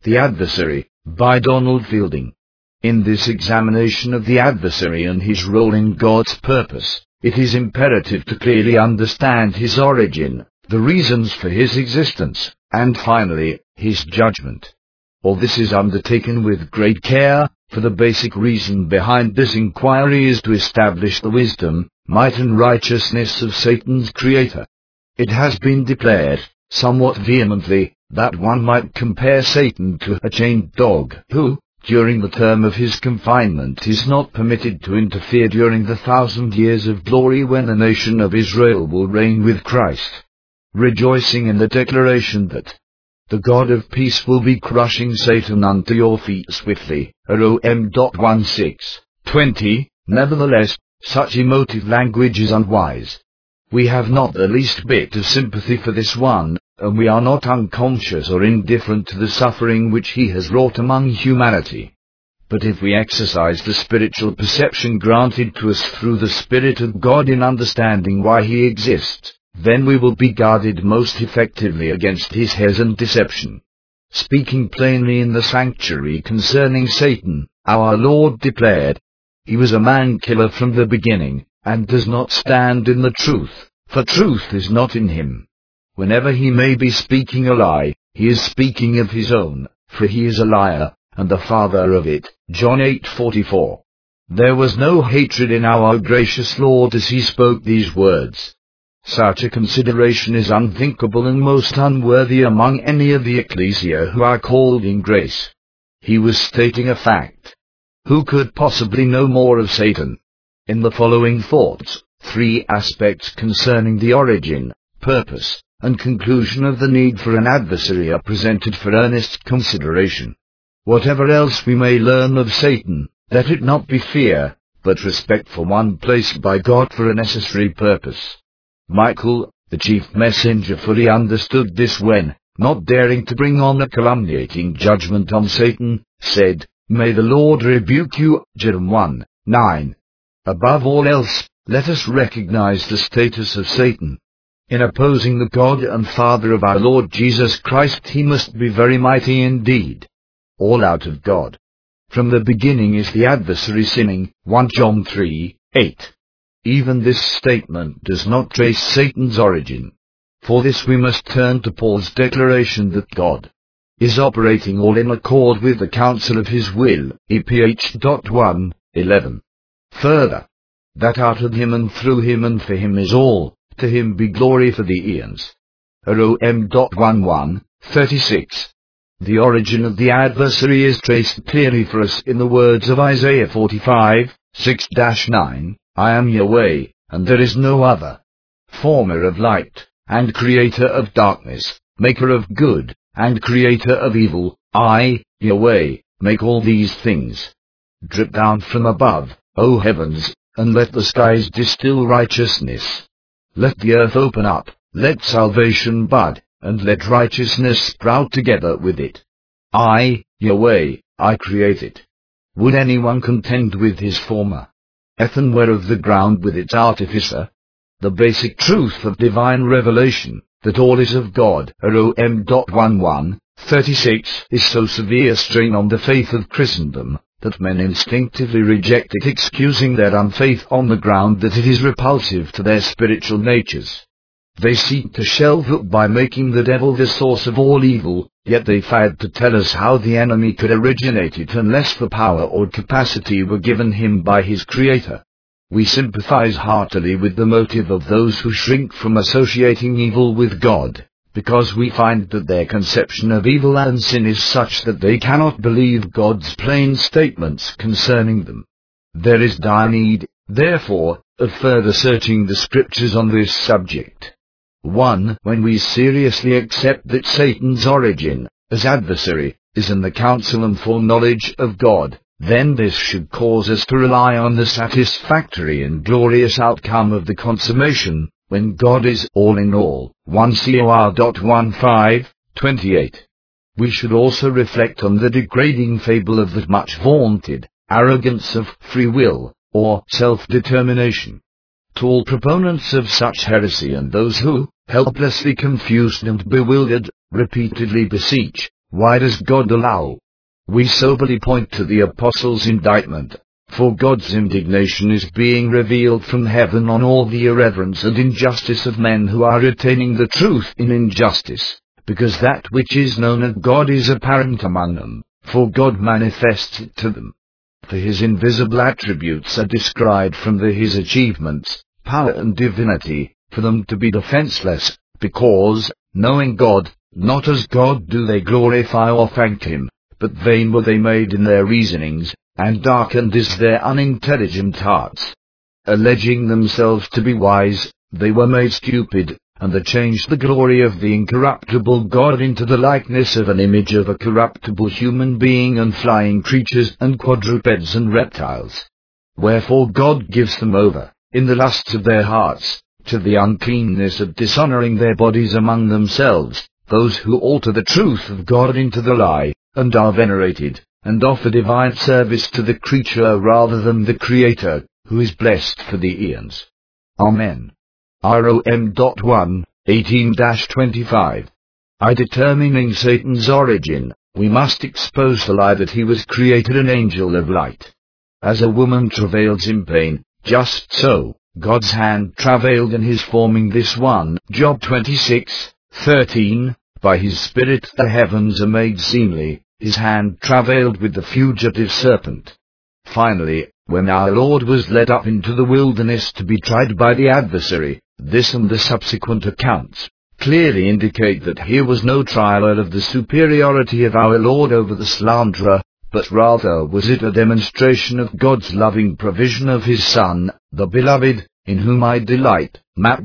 The Adversary, by Donald Fielding. In this examination of the adversary and his role in God's purpose, it is imperative to clearly understand his origin, the reasons for his existence, and finally, his judgment. All this is undertaken with great care, for the basic reason behind this inquiry is to establish the wisdom, might and righteousness of Satan's creator. It has been declared, somewhat vehemently, that one might compare Satan to a chained dog who, during the term of his confinement, is not permitted to interfere during the 1,000 years of glory when the nation of Israel will reign with Christ. Rejoicing in the declaration that the God of peace will be crushing Satan under your feet swiftly, Rom. 16:20, nevertheless, such emotive language is unwise. We have not the least bit of sympathy for this one, and we are not unconscious or indifferent to the suffering which he has wrought among humanity. But if we exercise the spiritual perception granted to us through the Spirit of God in understanding why he exists, then we will be guarded most effectively against his haze and deception. Speaking plainly in the sanctuary concerning Satan, our Lord declared, "He was a man-killer from the beginning, and does not stand in the truth, for truth is not in him." Whenever he may be speaking a lie, he is speaking of his own, for he is a liar, and the father of it. John 8:44. There was no hatred in our gracious Lord as he spoke these words. Such a consideration is unthinkable and most unworthy among any of the ecclesia who are called in grace. He was stating a fact. Who could possibly know more of Satan? In the following thoughts, 3 aspects concerning the origin, purpose, and conclusion of the need for an adversary are presented for earnest consideration. Whatever else we may learn of Satan, let it not be fear, but respect for one placed by God for a necessary purpose. Michael, the chief messenger, fully understood this when, not daring to bring on a calumniating judgment on Satan, said, "May the Lord rebuke you," Jeremiah 1:9. Above all else, let us recognize the status of Satan. In opposing the God and Father of our Lord Jesus Christ, he must be very mighty indeed. All out of God. From the beginning is the adversary sinning, 1 John 3:8. Even this statement does not trace Satan's origin. For this we must turn to Paul's declaration that God is operating all in accord with the counsel of his will, Eph. 1:11. Further, that out of him and through him and for him is all, to him be glory for the eons. Rom. 1:36. The origin of the adversary is traced clearly for us in the words of Isaiah 45:6-9, "I am Yahweh, and there is no other. Former of light, and creator of darkness, maker of good, and creator of evil, I, Yahweh, make all these things. Drip down from above, O heavens, and let the skies distill righteousness. Let the earth open up, let salvation bud, and let righteousness sprout together with it. I, Yahweh, I create it. Would anyone contend with his former? Earthenware of the ground with its artificer? The basic truth of divine revelation, that all is of God, Rom. 1:36, is so severe a strain on the faith of Christendom, that men instinctively reject it, excusing their unfaith on the ground that it is repulsive to their spiritual natures. They seek to shelve it by making the devil the source of all evil, yet they failed to tell us how the enemy could originate it unless the power or capacity were given him by his Creator. We sympathize heartily with the motive of those who shrink from associating evil with God, because we find that their conception of evil and sin is such that they cannot believe God's plain statements concerning them. There is dire need, therefore, of further searching the Scriptures on this subject. 1. When we seriously accept that Satan's origin, as adversary, is in the counsel and foreknowledge of God, then this should cause us to rely on the satisfactory and glorious outcome of the consummation, when God is all in all. 1 Cor. 1:5-28. We should also reflect on the degrading fable of the much vaunted arrogance of free will, or self-determination. To all proponents of such heresy and those who, helplessly confused and bewildered, repeatedly beseech, Why does God allow? We soberly point to the apostles' indictment, for God's indignation is being revealed from heaven on all the irreverence and injustice of men who are retaining the truth in injustice, because that which is known of God is apparent among them, for God manifests it to them. For his invisible attributes are described from his achievements, power and divinity, for them to be defenseless, because, knowing God, not as God do they glorify or thank him, but vain were they made in their reasonings, and darkened is their unintelligent hearts. Alleging themselves to be wise, they were made stupid, and they changed the glory of the incorruptible God into the likeness of an image of a corruptible human being and flying creatures and quadrupeds and reptiles. Wherefore God gives them over, in the lusts of their hearts, to the uncleanness of dishonoring their bodies among themselves, those who alter the truth of God into the lie, and are venerated, and offer divine service to the creature rather than the Creator, who is blessed for the eons. Amen. Rom. 1, 18-25. I determining Satan's origin, we must expose the lie that he was created an angel of light. As a woman travails in pain, just so, God's hand travailed in his forming this one. Job 26:13. By his Spirit the heavens are made seemly, his hand travailed with the fugitive serpent. Finally, when our Lord was led up into the wilderness to be tried by the adversary, this and the subsequent accounts clearly indicate that here was no trial of the superiority of our Lord over the slanderer, but rather was it a demonstration of God's loving provision of his Son, the Beloved, in whom I delight. Matt.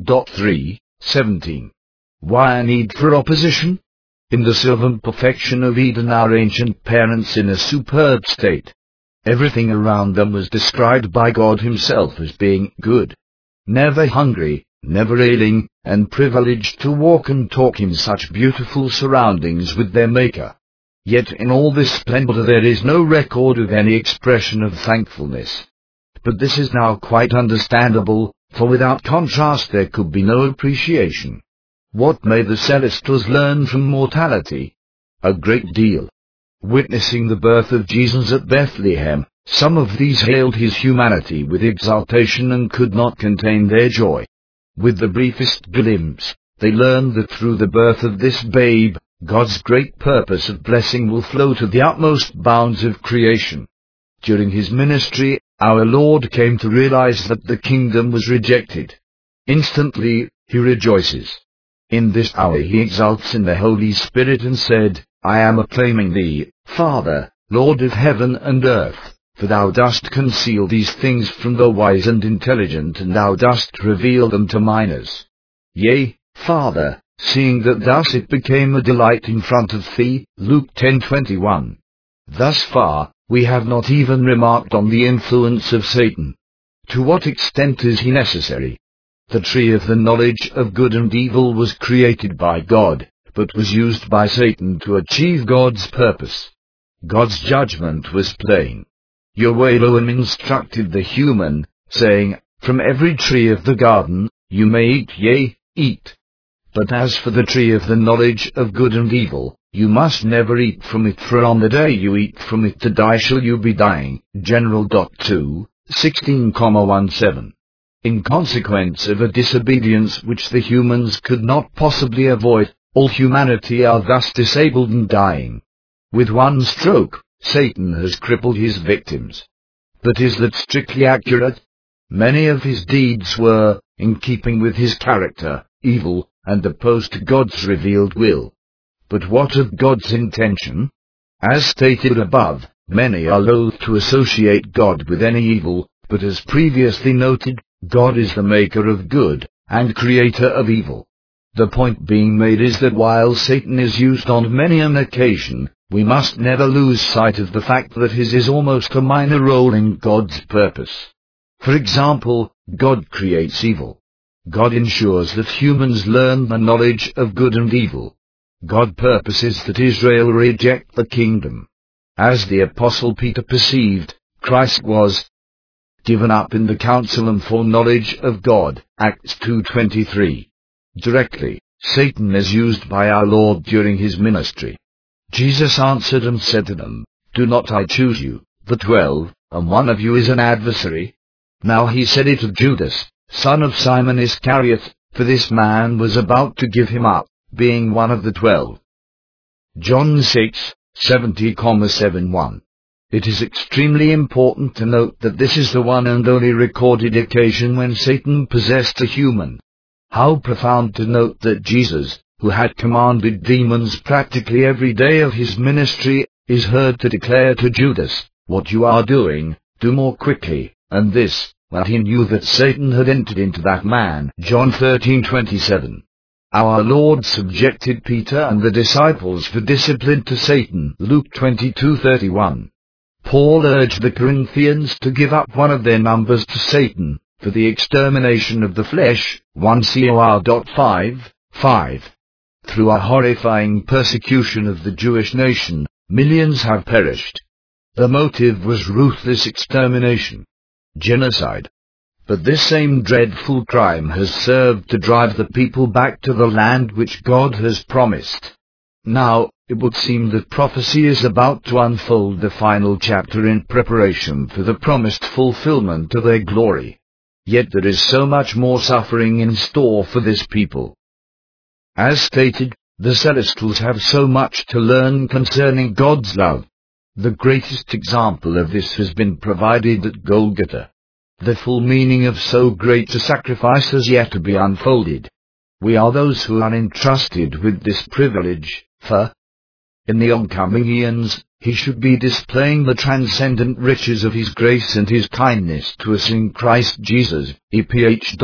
3:17. Why a need for opposition? In the sylvan perfection of Eden, our ancient parents in a superb state. Everything around them was described by God himself as being good. Never hungry, never ailing, and privileged to walk and talk in such beautiful surroundings with their Maker. Yet in all this splendor there is no record of any expression of thankfulness. But this is now quite understandable, for without contrast there could be no appreciation. What may the Celestials learn from mortality? A great deal. Witnessing the birth of Jesus at Bethlehem, some of these hailed his humanity with exultation and could not contain their joy. With the briefest glimpse, they learned that through the birth of this babe, God's great purpose of blessing will flow to the utmost bounds of creation. During his ministry, our Lord came to realize that the kingdom was rejected. Instantly, he rejoices. In this hour he exults in the Holy Spirit and said, I am acclaiming thee, Father, Lord of heaven and earth, for thou dost conceal these things from the wise and intelligent, and thou dost reveal them to minors. Yea, Father, seeing that thus it became a delight in front of thee. Luke 10:21. Thus far, we have not even remarked on the influence of Satan. To what extent is he necessary? The tree of the knowledge of good and evil was created by God, but was used by Satan to achieve God's purpose. God's judgment was plain. Jehoram instructed the human, saying, From every tree of the garden, you may eat, yea, eat. But as for the tree of the knowledge of good and evil, you must never eat from it, for on the day you eat from it to die shall you be dying. General. 2, 16,17. In consequence of a disobedience which the humans could not possibly avoid, all humanity are thus disabled and dying. With one stroke, Satan has crippled his victims. But is that strictly accurate? Many of his deeds were, in keeping with his character, evil, and opposed to God's revealed will. But what of God's intention? As stated above, many are loath to associate God with any evil, but as previously noted, God is the maker of good, and creator of evil. The point being made is that while Satan is used on many an occasion, we must never lose sight of the fact that his is almost a minor role in God's purpose. For example, God creates evil. God ensures that humans learn the knowledge of good and evil. God purposes that Israel reject the kingdom. As the Apostle Peter perceived, Christ was given up in the council and foreknowledge of God. Acts 2:23. Directly, Satan is used by our Lord during his ministry. Jesus answered and said to them, Do not I choose you, the 12, and one of you is an adversary? Now he said it of Judas, son of Simon Iscariot, for this man was about to give him up, being one of the 12. John 6:70,71. It is extremely important to note that this is the one and only recorded occasion when Satan possessed a human. How profound to note that Jesus, who had commanded demons practically every day of his ministry, is heard to declare to Judas, What you are doing, do more quickly, and this, while he knew that Satan had entered into that man. John 13:27. Our Lord subjected Peter and the disciples for discipline to Satan. Luke 22:31. Paul urged the Corinthians to give up one of their numbers to Satan, for the extermination of the flesh. 1 Cor. 5:5. Through a horrifying persecution of the Jewish nation, millions have perished. The motive was ruthless extermination, genocide. But this same dreadful crime has served to drive the people back to the land which God has promised. Now, it would seem that prophecy is about to unfold the final chapter in preparation for the promised fulfillment of their glory. Yet there is so much more suffering in store for this people. As stated, the Celestials have so much to learn concerning God's love. The greatest example of this has been provided at Golgotha. The full meaning of so great a sacrifice has yet to be unfolded. We are those who are entrusted with this privilege, for in the oncoming eons, he should be displaying the transcendent riches of his grace and his kindness to us in Christ Jesus. EPH.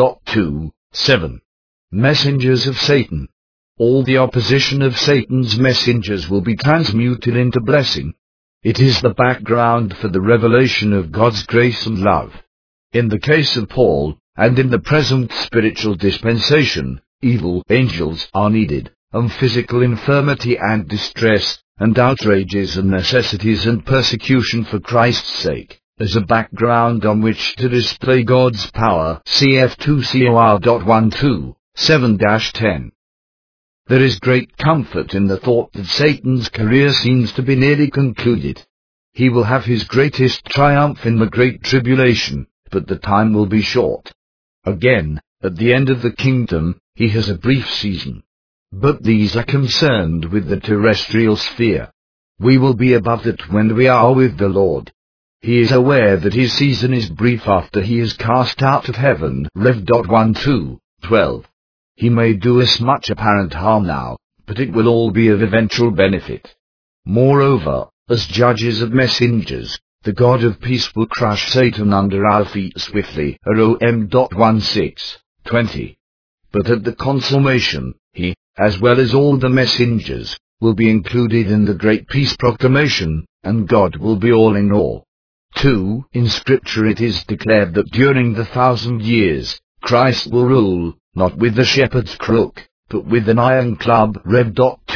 2:7. Messengers of Satan. All the opposition of Satan's messengers will be transmuted into blessing. It is the background for the revelation of God's grace and love. In the case of Paul, and in the present spiritual dispensation, evil angels are needed, and physical infirmity and distress, and outrages and necessities and persecution for Christ's sake, as a background on which to display God's power. Cf. 2 Cor. 1:2-7-10. There is great comfort in the thought that Satan's career seems to be nearly concluded. He will have his greatest triumph in the great tribulation, but the time will be short. Again, at the end of the kingdom, he has a brief season. But these are concerned with the terrestrial sphere. We will be above it when we are with the Lord. He is aware that his season is brief after he is cast out of heaven. Rev. 1:2-12. He may do us much apparent harm now, but it will all be of eventual benefit. Moreover, as judges of messengers, the God of peace will crush Satan under our feet swiftly. Rom. 1:6-20. But at the consummation, he, as well as all the messengers, will be included in the great peace proclamation, and God will be all in all. 2. In Scripture it is declared that during the 1,000 years, Christ will rule, not with the shepherd's crook, but with an iron club. Rev.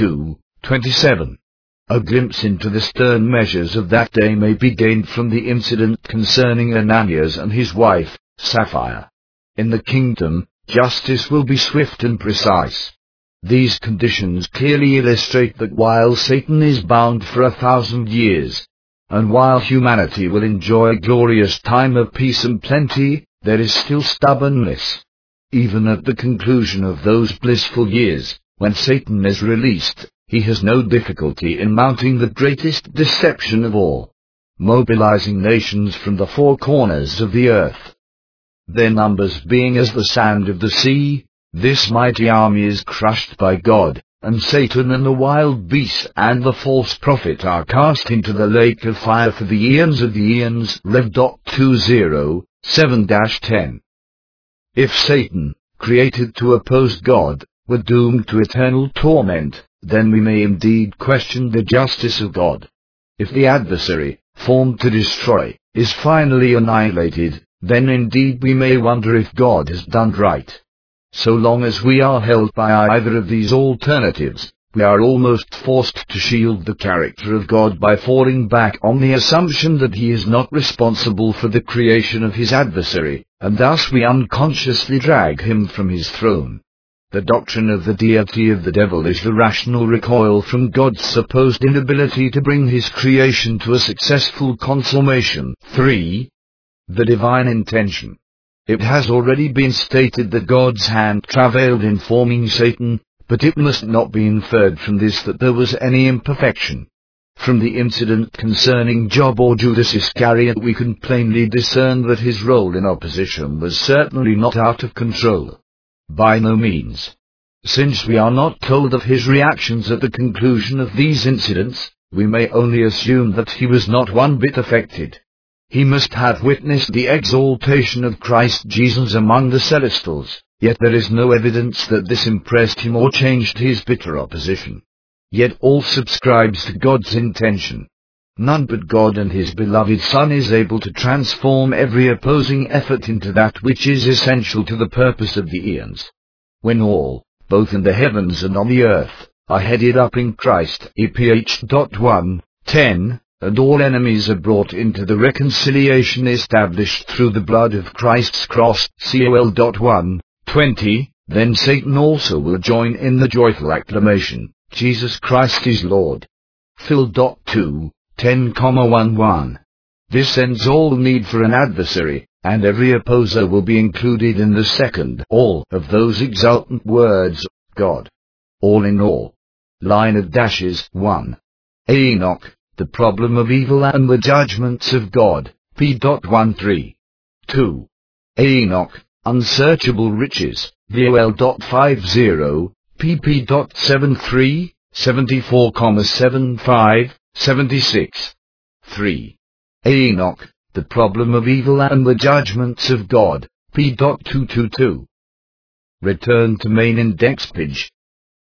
2:27. A glimpse into the stern measures of that day may be gained from the incident concerning Ananias and his wife, Sapphira. In the kingdom, justice will be swift and precise. These conditions clearly illustrate that while Satan is bound for 1,000 years, and while humanity will enjoy a glorious time of peace and plenty, there is still stubbornness. Even at the conclusion of those blissful years, when Satan is released, he has no difficulty in mounting the greatest deception of all, mobilizing nations from the four corners of the earth. Their numbers being as the sand of the sea, this mighty army is crushed by God, and Satan and the wild beast and the false prophet are cast into the lake of fire for the eons of the eons. Rev. 2:7-10. If Satan, created to oppose God, were doomed to eternal torment, then we may indeed question the justice of God. If the adversary, formed to destroy, is finally annihilated, then indeed we may wonder if God has done right. So long as we are held by either of these alternatives, we are almost forced to shield the character of God by falling back on the assumption that he is not responsible for the creation of his adversary, and thus we unconsciously drag him from his throne. The doctrine of the deity of the devil is the rational recoil from God's supposed inability to bring his creation to a successful consummation. 3. The divine intention. It has already been stated that God's hand travailed in forming Satan, but it must not be inferred from this that there was any imperfection. From the incident concerning Job or Judas Iscariot we can plainly discern that his role in opposition was certainly not out of control. By no means. Since we are not told of his reactions at the conclusion of these incidents, we may only assume that he was not one bit affected. He must have witnessed the exaltation of Christ Jesus among the celestials, yet there is no evidence that this impressed him or changed his bitter opposition. Yet all subscribes to God's intention. None but God and his beloved Son is able to transform every opposing effort into that which is essential to the purpose of the eons. When all, both in the heavens and on the earth, are headed up in Christ, EPH. 1:10, and all enemies are brought into the reconciliation established through the blood of Christ's cross, COL. 1:20, then Satan also will join in the joyful acclamation, Jesus Christ is Lord. Phil. 2:10,11. This ends all need for an adversary, and every opposer will be included in the second all of those exultant words, God. All in all. Line of dashes. 1. Enoch, the problem of evil and the judgments of God, P.13. 2. Enoch, unsearchable riches, VOL. 50, pp.73, 74,75, 76. 3. Enoch, the problem of evil and the judgments of God, P.222. Return to main index page.